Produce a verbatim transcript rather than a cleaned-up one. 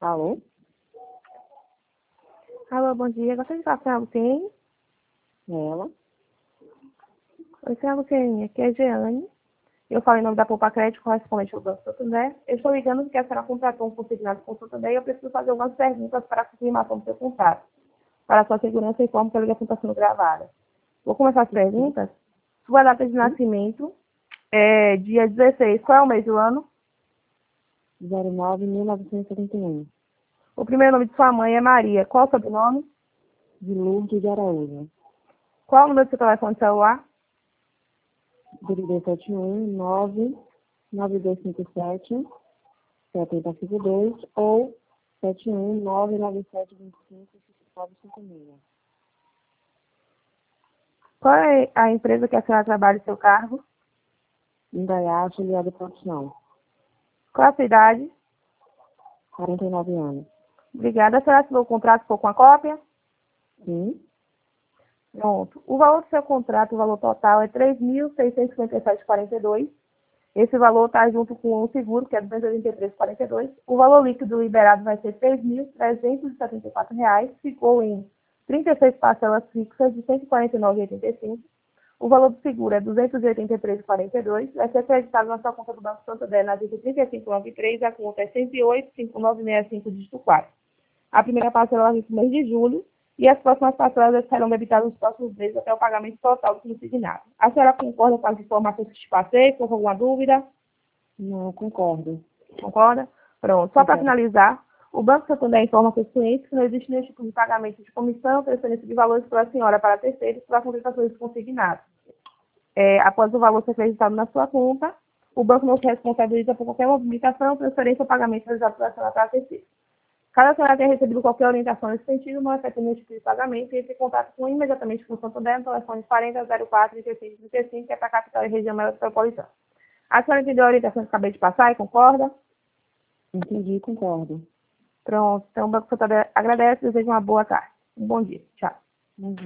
Alô? Alô, bom dia. Gostaria de falar com a Luciene? Ela? Oi, senhora Luciene. Aqui é a Jeane. Eu falo em nome da Poupa Crédito, correspondente ao Banco Santander. Eu estou ligando porque a senhora contratou um consignado com o Santander e eu preciso fazer algumas perguntas para a confirmação do seu contrato. Para a sua segurança, informo que a ligação está sendo gravada. Vou começar as perguntas. Sua data de nascimento é dia dezesseis. Qual é o mês do ano? zero nove mil novecentos e setenta e um. O primeiro nome de sua mãe é Maria. Qual o sobrenome? De Lourdes de Araújo. Qual o número do seu telefone celular? D D D sete um nove nove dois cinco sete sete oito cinco dois ou sete um nove nove sete dois cinco cinco nove cinco seis. Qual é a empresa que a senhora trabalha em seu cargo? Indaiá, afiliado de produção. Qual a sua idade? quarenta e nove anos. Obrigada. A senhora assinou o contrato, ficou com a cópia? Sim? Pronto. O valor do seu contrato, o valor total é três mil seiscentos e cinquenta e sete vírgula quarenta e dois. Esse valor está junto com o seguro, que é duzentos e oitenta e três vírgula quarenta e dois. O valor líquido liberado vai ser três mil trezentos e setenta e quatro reais. Ficou em trinta e seis parcelas fixas de cento e quarenta e nove vírgula oitenta e cinco. O valor do seguro é duzentos e oitenta e três vírgula quarenta e dois. Vai ser acreditado na sua conta do Banco Santander na agência trinta e cinco noventa e três. A conta é cento e oito, cinco nove seis cinco, dígito quatro. A primeira parcela vai vir no mês de julho e as próximas parcelas serão debitadas nos próximos meses até o pagamento total do consignado. A senhora concorda com as informações que te passei? Ficou com alguma dúvida? Não, concordo. Concorda? Pronto. Só para Concordo. finalizar, o Banco Santander informa seus clientes que não existe nenhum tipo de pagamento de comissão, transferência de valores pela senhora para terceiros para contratações de consignado. É, após o valor ser acreditado na sua conta, o banco não se responsabiliza por qualquer movimentação, transferência ou pagamento realizado pela senhora para terceiros. Caso a senhora tenha recebido qualquer orientação nesse sentido, não afeta nenhum tipo de pagamento e entre em contato com imediatamente com o Santander no telefone quarenta, zero quatro, trinta e seis, trinta e cinco, que é para a capital e região metropolitana. A senhora entendeu a orientação que acabei de passar e concorda? Entendi, concordo. Pronto. Então, o Banco Santander agradece e deseja uma boa tarde. Um bom dia. Tchau. Uhum.